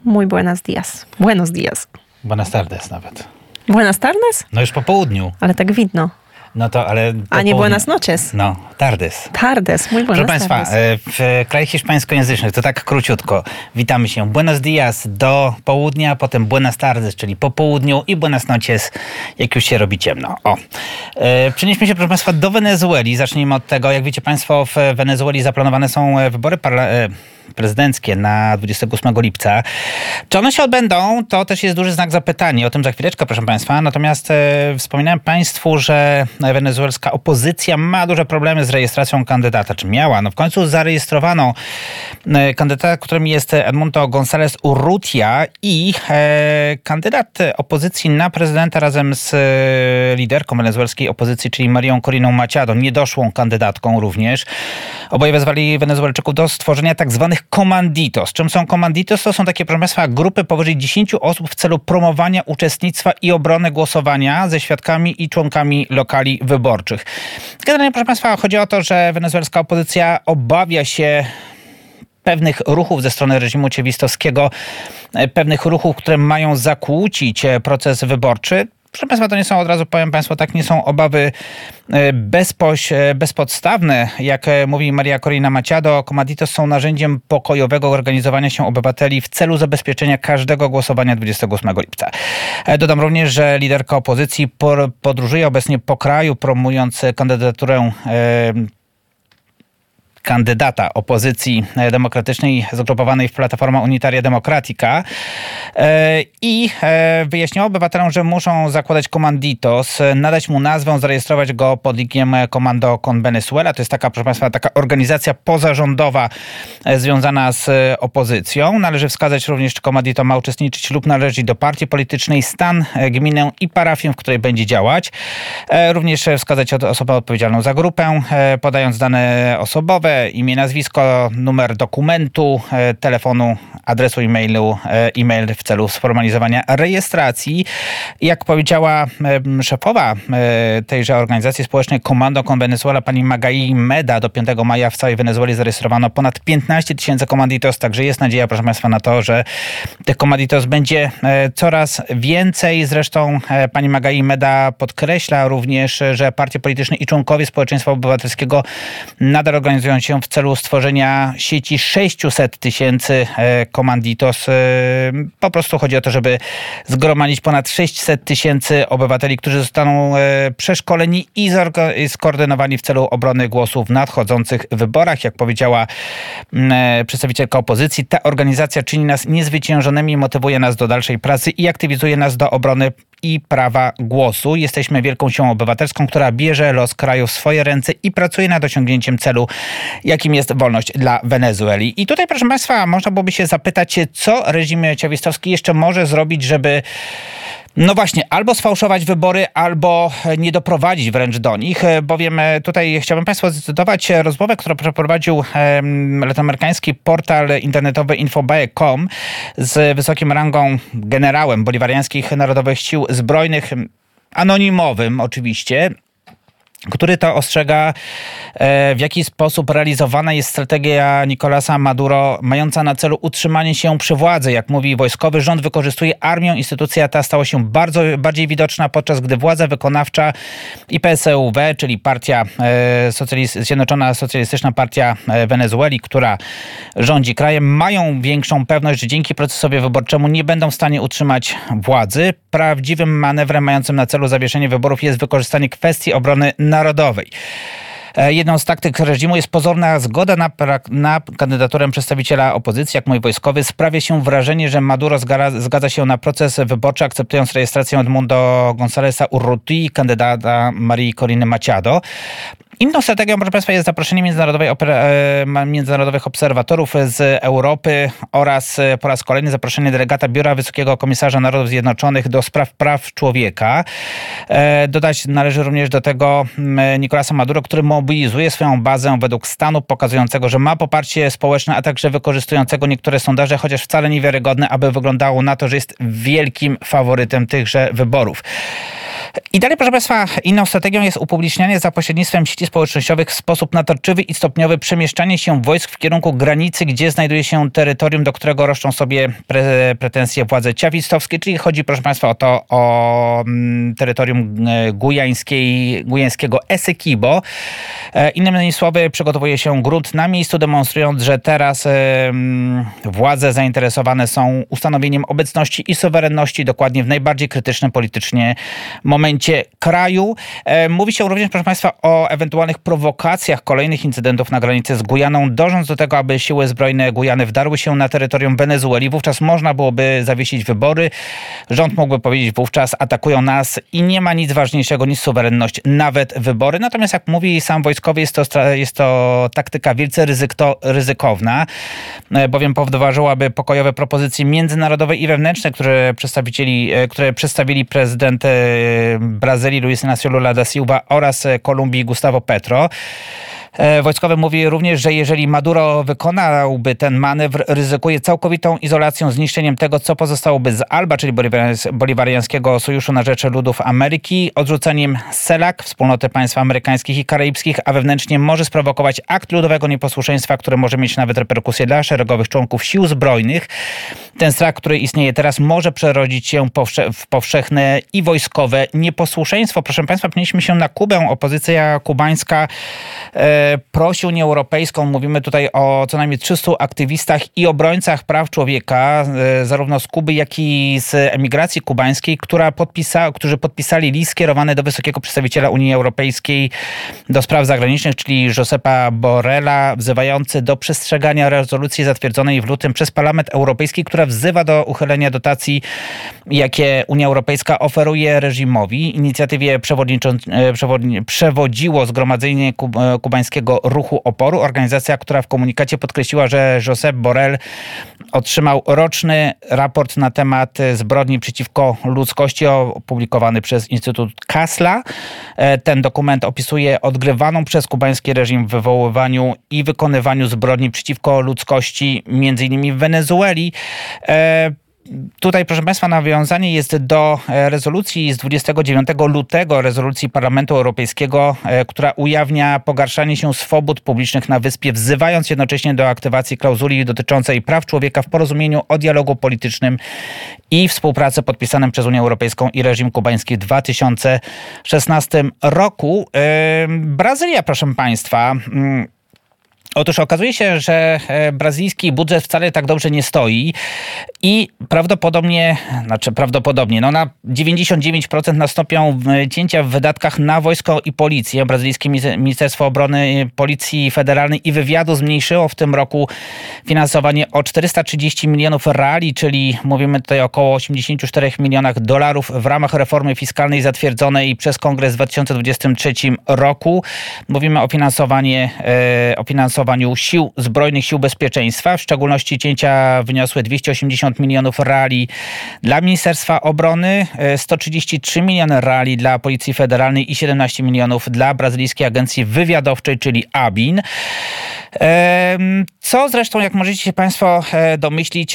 Muy buenos días. Buenos días. Buenas tardes nawet. Buenas tardes? No już po południu. Ale tak widno. No to, ale... A nie buenas noches? No, tardes. Tardes, muy buenas Proszę tardes. Państwa, w krajach hiszpańskojęzycznych to tak króciutko. Witamy się. Buenos dias do południa, potem buenas tardes, czyli po południu i buenas noches, jak już się robi ciemno. Przenieśmy się, proszę Państwa, do Wenezueli. Zacznijmy od tego. Jak wiecie Państwo, w Wenezueli zaplanowane są wybory prezydenckie na 28 lipca. Czy one się odbędą? To też jest duży znak zapytania. O tym za chwileczkę, proszę Państwa. Natomiast wspominałem Państwu, że wenezuelska opozycja ma duże problemy z rejestracją kandydata. Czy miała? No w końcu zarejestrowano kandydata, którym jest Edmundo González Urrutia i kandydat opozycji na prezydenta razem z liderką wenezuelskiej opozycji, czyli Marią Coriną Machado, niedoszłą kandydatką również. Oboje wezwali Wenezuelczyków do stworzenia tak zwanych comanditos. Czym są comanditos? To są takie, proszę Państwa, grupy powyżej 10 osób w celu promowania uczestnictwa i obrony głosowania ze świadkami i członkami lokali wyborczych. Generalnie, proszę Państwa, chodzi o to, że wenezuelska opozycja obawia się pewnych ruchów ze strony reżimu ciewistowskiego, pewnych ruchów, które mają zakłócić proces wyborczy. Proszę Państwa, to nie są, od razu powiem Państwu, tak, nie są obawy bezpodstawne. Jak mówi Maria Corina Machado, comanditos są narzędziem pokojowego organizowania się obywateli w celu zabezpieczenia każdego głosowania 28 lipca. Dodam również, że liderka opozycji podróżuje obecnie po kraju, promując kandydaturę kandydata opozycji demokratycznej zgrupowanej w Plataforma Unitaria Democratica i wyjaśniło obywatelom, że muszą zakładać comanditos, nadać mu nazwę, zarejestrować go pod ligiem Comando con Venezuela. To jest taka, proszę Państwa, taka organizacja pozarządowa związana z opozycją. Należy wskazać również, czy comandito ma uczestniczyć lub należy do partii politycznej, stan, gminę i parafię, w której będzie działać. Również wskazać osobę odpowiedzialną za grupę, podając dane osobowe, imię, nazwisko, numer dokumentu, telefonu, adresu e-mail w celu sformalizowania rejestracji. Jak powiedziała szefowa tejże organizacji społecznej Comando con Venezuela, pani Magai Meda, do 5 maja w całej Wenezueli zarejestrowano ponad 15 000 comanditos, także jest nadzieja, proszę Państwa, na to, że tych comanditos będzie coraz więcej. Zresztą pani Magai Meda podkreśla również, że partie polityczne i członkowie społeczeństwa obywatelskiego nadal organizują się w celu stworzenia sieci 600 000 comanditos. Po prostu chodzi o to, żeby zgromadzić ponad 600 000 obywateli, którzy zostaną przeszkoleni i skoordynowani w celu obrony głosu w nadchodzących wyborach. Jak powiedziała przedstawicielka opozycji, ta organizacja czyni nas niezwyciężonymi, motywuje nas do dalszej pracy i aktywizuje nas do obrony i prawa głosu. Jesteśmy wielką siłą obywatelską, która bierze los kraju w swoje ręce i pracuje nad osiągnięciem celu, jakim jest wolność dla Wenezueli. I tutaj, proszę Państwa, można byłoby się zapytać, co reżim ciewistowski jeszcze może zrobić, żeby no właśnie, albo sfałszować wybory, albo nie doprowadzić wręcz do nich, bowiem tutaj chciałbym Państwu zacytować rozmowę, którą przeprowadził latynoamerykański portal internetowy Infobae.com z wysokim rangą generałem boliwariańskich Narodowych Sił Zbrojnych, anonimowym oczywiście, który to ostrzega, w jaki sposób realizowana jest strategia Nicolasa Maduro, mająca na celu utrzymanie się przy władzy. Jak mówi wojskowy, rząd wykorzystuje armię. Instytucja ta stała się bardziej widoczna, podczas gdy władza wykonawcza i PSUV, czyli partia Zjednoczona Socjalistyczna Partia Wenezueli, która rządzi krajem, mają większą pewność, że dzięki procesowi wyborczemu nie będą w stanie utrzymać władzy. Prawdziwym manewrem mającym na celu zawieszenie wyborów jest wykorzystanie kwestii obrony narodowej. Jedną z taktyk reżimu jest pozorna zgoda na kandydaturę przedstawiciela opozycji, jak mój wojskowy. Sprawia się wrażenie, że Maduro zgadza się na proces wyborczy, akceptując rejestrację Edmundo Gonzáleza Urrutii, kandydata Marii Coriny Machado. Inną strategią, proszę Państwa, jest zaproszenie międzynarodowych obserwatorów z Europy oraz po raz kolejny zaproszenie delegata Biura Wysokiego Komisarza Narodów Zjednoczonych do spraw praw człowieka. Dodać należy również do tego Nicolasa Maduro, który mobilizuje swoją bazę według stanu, pokazującego, że ma poparcie społeczne, a także wykorzystującego niektóre sondaże, chociaż wcale niewiarygodne, aby wyglądało na to, że jest wielkim faworytem tychże wyborów. I dalej, proszę Państwa, inną strategią jest upublicznianie za pośrednictwem sieci społecznościowych w sposób natarczywy i stopniowy przemieszczanie się wojsk w kierunku granicy, gdzie znajduje się terytorium, do którego roszczą sobie pretensje władze ciawistowskie, czyli chodzi, proszę Państwa, o terytorium gujańskiego Essequibo. Innymi słowy, przygotowuje się grunt na miejscu, demonstrując, że teraz władze zainteresowane są ustanowieniem obecności i suwerenności dokładnie w najbardziej krytycznym politycznie momencie kraju. Mówi się również, proszę Państwa, o ewentualnych prowokacjach kolejnych incydentów na granicy z Gujaną, dążąc do tego, aby siły zbrojne Gujany wdarły się na terytorium Wenezueli. Wówczas można byłoby zawiesić wybory. Rząd mógłby powiedzieć wówczas: atakują nas i nie ma nic ważniejszego niż suwerenność, nawet wybory. Natomiast jak mówi sam wojskowy, jest to taktyka wielce ryzykowna, bowiem podważyłaby pokojowe propozycje międzynarodowe i wewnętrzne, które przedstawili prezydent Brazylii Luiz Inácio Lula da Silva oraz Kolumbii Gustavo Petro. Wojskowy mówi również, że jeżeli Maduro wykonałby ten manewr, ryzykuje całkowitą izolacją, zniszczeniem tego, co pozostałoby z ALBA, czyli Boliwariańskiego Sojuszu na Rzecz Ludów Ameryki, odrzuceniem CELAC, Wspólnoty Państw Amerykańskich i Karaibskich, a wewnętrznie może sprowokować akt ludowego nieposłuszeństwa, które może mieć nawet reperkusje dla szeregowych członków sił zbrojnych. Ten strach, który istnieje teraz, może przerodzić się w powszechne i wojskowe nieposłuszeństwo. Proszę Państwa, przenieśmy się na Kubę. Opozycja kubańska prosi Unię Europejską, mówimy tutaj o co najmniej 300 aktywistach i obrońcach praw człowieka, zarówno z Kuby, jak i z emigracji kubańskiej, którzy podpisali list skierowany do wysokiego przedstawiciela Unii Europejskiej do spraw zagranicznych, czyli Josepa Borrella, wzywający do przestrzegania rezolucji zatwierdzonej w lutym przez Parlament Europejski, która wzywa do uchylenia dotacji, jakie Unia Europejska oferuje reżimowi. Inicjatywie przewodziło Zgromadzenie Kubańskiego Ruchu Oporu, organizacja, która w komunikacie podkreśliła, że Josep Borrell otrzymał roczny raport na temat zbrodni przeciwko ludzkości opublikowany przez Instytut Kassla. Ten dokument opisuje odgrywaną przez kubański reżim w wywoływaniu i wykonywaniu zbrodni przeciwko ludzkości, między innymi w Wenezueli. Tutaj, proszę Państwa, nawiązanie jest do rezolucji z 29 lutego, rezolucji Parlamentu Europejskiego, która ujawnia pogarszanie się swobód publicznych na wyspie, wzywając jednocześnie do aktywacji klauzuli dotyczącej praw człowieka w porozumieniu o dialogu politycznym i współpracy podpisanym przez Unię Europejską i reżim kubański w 2016 roku. Brazylia, proszę Państwa. Otóż okazuje się, że brazylijski budżet wcale tak dobrze nie stoi i prawdopodobnie, na 99% nastąpią cięcia w wydatkach na wojsko i policję. Brazylijskie Ministerstwo Obrony, Policji Federalnej i Wywiadu zmniejszyło w tym roku finansowanie o 430 milionów reali, czyli mówimy tutaj o około 84 milionach dolarów w ramach reformy fiskalnej zatwierdzonej przez Kongres w 2023 roku. Mówimy o finansowaniu sił zbrojnych, sił bezpieczeństwa. W szczególności cięcia wyniosły 280 milionów reali dla Ministerstwa Obrony, 133 miliony reali dla Policji Federalnej i 17 milionów dla Brazylijskiej Agencji Wywiadowczej, czyli ABIN. Co zresztą, jak możecie się Państwo domyślić,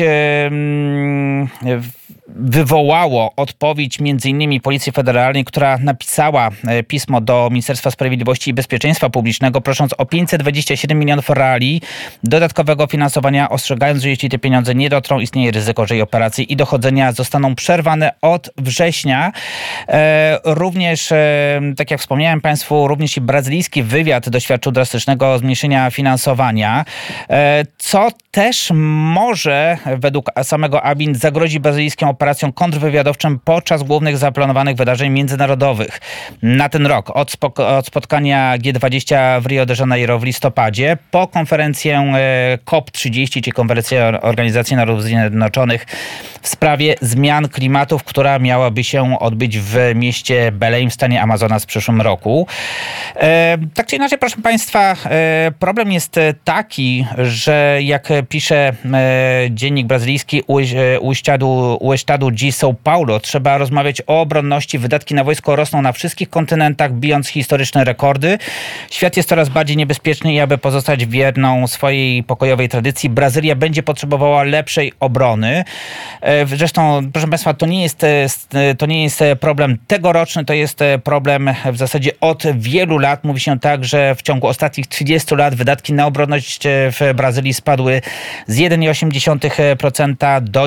wywołało odpowiedź m.in. Policji Federalnej, która napisała pismo do Ministerstwa Sprawiedliwości i Bezpieczeństwa Publicznego, prosząc o 527 milionów reali dodatkowego finansowania, ostrzegając, że jeśli te pieniądze nie dotrą, istnieje ryzyko, że jej operacje i dochodzenia zostaną przerwane od września. Również, tak jak wspomniałem Państwu, również i brazylijski wywiad doświadczył drastycznego zmniejszenia finansowania, co też może według samego ABIN zagrozi brazylijskim operacjom kontrwywiadowczym podczas głównych zaplanowanych wydarzeń międzynarodowych na ten rok. Od spotkania G20 w Rio de Janeiro w listopadzie, po konferencję COP30, czyli konferencję Organizacji Narodów Zjednoczonych w sprawie zmian klimatów, która miałaby się odbyć w mieście Belém w stanie Amazonas w przyszłym roku. Tak czy inaczej, proszę Państwa, problem jest taki, że jak pisze dziennik brazylijski O Estado wywiadu G. São Paulo trzeba rozmawiać o obronności. Wydatki na wojsko rosną na wszystkich kontynentach, bijąc historyczne rekordy. Świat jest coraz bardziej niebezpieczny i aby pozostać wierną swojej pokojowej tradycji, Brazylia będzie potrzebowała lepszej obrony. Zresztą, proszę Państwa, to nie jest problem tegoroczny, to jest problem w zasadzie od wielu lat. Mówi się tak, że w ciągu ostatnich 30 lat wydatki na obronność w Brazylii spadły z 1,8% do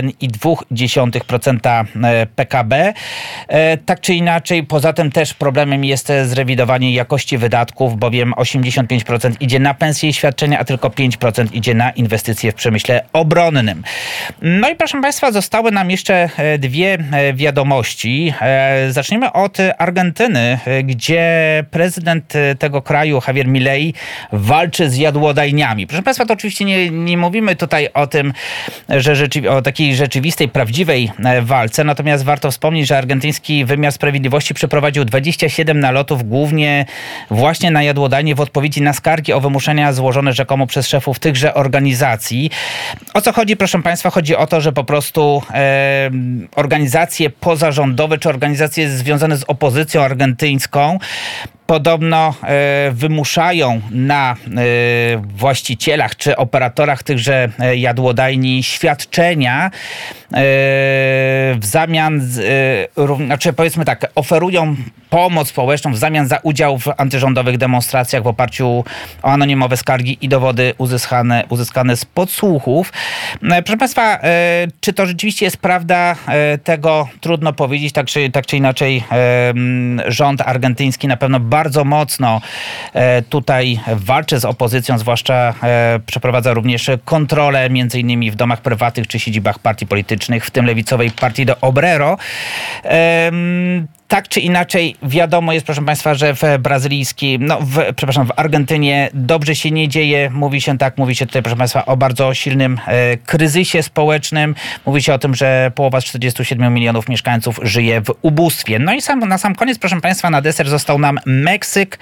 1,2% PKB. Tak czy inaczej, poza tym też problemem jest zrewidowanie jakości wydatków, bowiem 85% idzie na pensje i świadczenia, a tylko 5% idzie na inwestycje w przemyśle obronnym. No i proszę Państwa, zostały nam jeszcze dwie wiadomości. Zaczniemy od Argentyny, gdzie prezydent tego kraju, Javier Milei, walczy z jadłodajniami. Proszę Państwa, to oczywiście nie mówimy tutaj o tym, że o takiej rzeczywistej, prawdziwej walce, natomiast warto wspomnieć, że argentyński wymiar sprawiedliwości przeprowadził 27 nalotów, głównie właśnie na jadłodajnie w odpowiedzi na skargi o wymuszenia złożone rzekomo przez szefów tychże organizacji. O co chodzi, proszę Państwa? Chodzi o to, że po prostu organizacje pozarządowe czy organizacje związane z opozycją argentyńską podobno wymuszają na właścicielach czy operatorach tychże jadłodajni świadczenia w zamian, znaczy powiedzmy tak, oferują pomoc społeczną w zamian za udział w antyrządowych demonstracjach w oparciu o anonimowe skargi i dowody uzyskane z podsłuchów. Proszę Państwa, czy to rzeczywiście jest prawda? Tego trudno powiedzieć. Tak czy inaczej rząd argentyński na pewno bardzo mocno tutaj walczy z opozycją, zwłaszcza przeprowadza również kontrolę między innymi w domach prywatnych czy siedzibach partii politycznych, w tym lewicowej Partido Obrero. Tak czy inaczej wiadomo jest, proszę Państwa, że w w Argentynie dobrze się nie dzieje. Mówi się tutaj, proszę Państwa, o bardzo silnym kryzysie społecznym. Mówi się o tym, że połowa z 47 milionów mieszkańców żyje w ubóstwie. No i na sam koniec, proszę Państwa, na deser został nam Meksyk.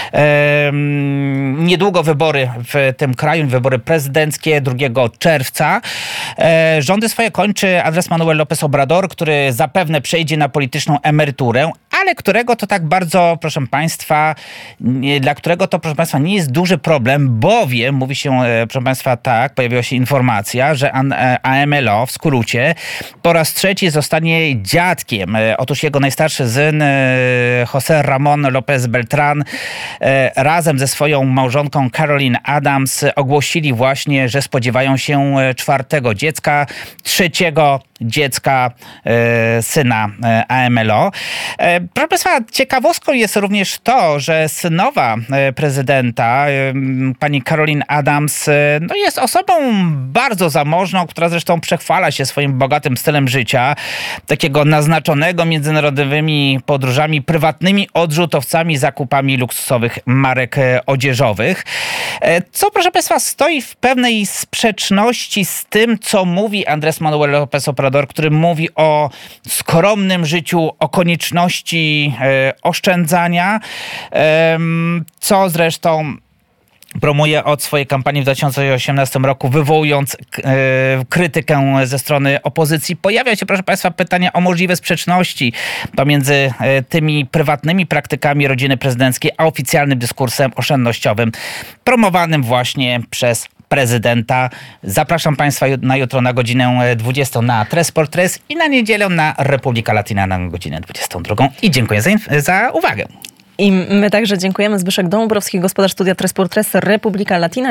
Niedługo wybory w tym kraju, wybory prezydenckie 2 czerwca. Rządy swoje kończy Andrés Manuel López Obrador, który zapewne przejdzie na polityczną emeryturę, ale którego to tak bardzo, proszę Państwa, dla którego to, proszę Państwa, nie jest duży problem, bowiem, mówi się, proszę Państwa, tak, pojawiła się informacja, że AMLO, w skrócie, po raz trzeci zostanie dziadkiem. Otóż jego najstarszy syn, José Ramón López Beltrán, razem ze swoją małżonką Caroline Adams ogłosili właśnie, że spodziewają się 4. dziecka, 3. dziecka syna AMLO. Proszę Państwa, ciekawostką jest również to, że synowa prezydenta, pani Caroline Adams, jest osobą bardzo zamożną, która zresztą przechwala się swoim bogatym stylem życia, takiego naznaczonego międzynarodowymi podróżami, prywatnymi odrzutowcami, zakupami luksusowych marek odzieżowych. Co, proszę Państwa, stoi w pewnej sprzeczności z tym, co mówi Andrés Manuel López Obrador, który mówi o skromnym życiu, o konieczności oszczędzania, co zresztą promuje od swojej kampanii w 2018 roku, wywołując krytykę ze strony opozycji. Pojawia się, proszę Państwa, pytanie o możliwe sprzeczności pomiędzy tymi prywatnymi praktykami rodziny prezydenckiej, a oficjalnym dyskursem oszczędnościowym promowanym właśnie przez prezydenta. Zapraszam Państwa na jutro na godzinę 20 na Tres por Tres i na niedzielę na Republika Latina na godzinę 22. I dziękuję za uwagę. I my także dziękujemy. Zbyszek Dąbrowski, gospodarz studia Tres por Tres, Republika Latina.